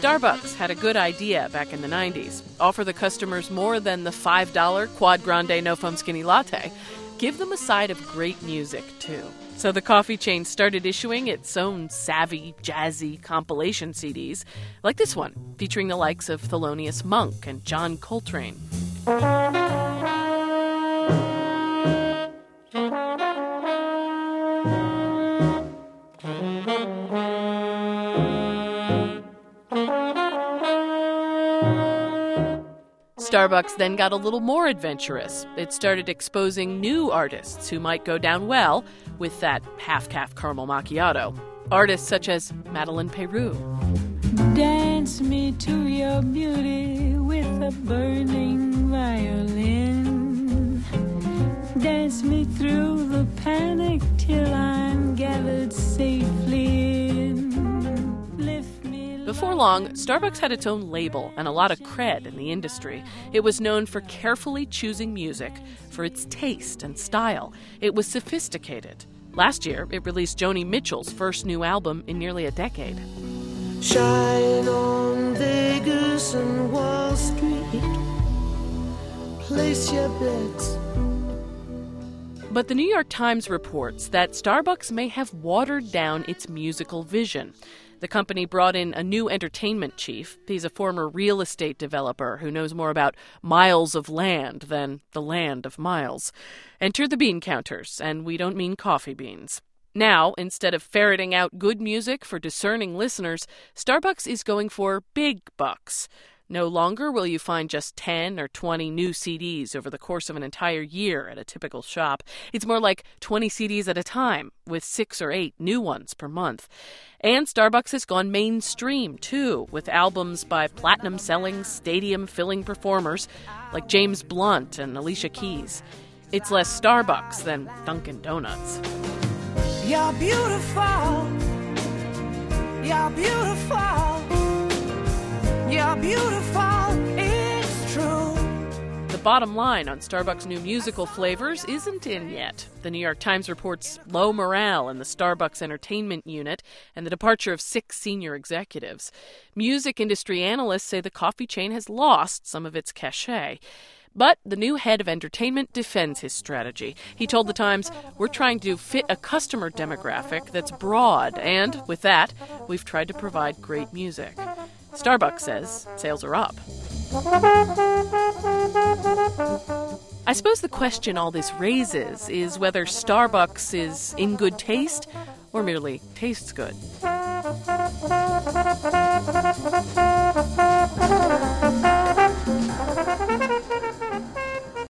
Starbucks had a good idea back in the 90s. Offer the customers more than the $5 Quad Grande No Foam Skinny Latte. Give them a side of great music, too. So the coffee chain started issuing its own savvy, jazzy compilation CDs, like this one, featuring the likes of Thelonious Monk and John Coltrane. Starbucks then got a little more adventurous. It started exposing new artists who might go down well with that half-calf caramel macchiato. Artists such as Madeleine Peyroux. Dance me to your beauty with a burning violin. Dance me through the panic till I'm gathered safely in. Before long, Starbucks had its own label and a lot of cred in the industry. It was known for carefully choosing music, for its taste and style. It was sophisticated. Last year, it released Joni Mitchell's first new album in nearly a decade. Shine on Vegas and Wall Street. Place your bets. But the New York Times reports that Starbucks may have watered down its musical vision. The company brought in a new entertainment chief. He's a former real estate developer who knows more about miles of land than the land of miles. Enter the bean counters, and we don't mean coffee beans. Now, instead of ferreting out good music for discerning listeners, Starbucks is going for big bucks. No longer will you find just 10 or 20 new CDs over the course of an entire year at a typical shop. It's more like 20 CDs at a time, with 6 or 8 new ones per month. And Starbucks has gone mainstream, too, with albums by platinum-selling, stadium-filling performers like James Blunt and Alicia Keys. It's less Starbucks than Dunkin' Donuts. You're beautiful. You're beautiful. You're beautiful, it's true. The bottom line on Starbucks' new musical flavors isn't in yet. The New York Times reports low morale in the Starbucks entertainment unit and the departure of 6 senior executives. Music industry analysts say the coffee chain has lost some of its cachet. But the new head of entertainment defends his strategy. He told The Times, "We're trying to fit a customer demographic that's broad, and with that, we've tried to provide great music." Starbucks says sales are up. I suppose the question all this raises is whether Starbucks is in good taste or merely tastes good.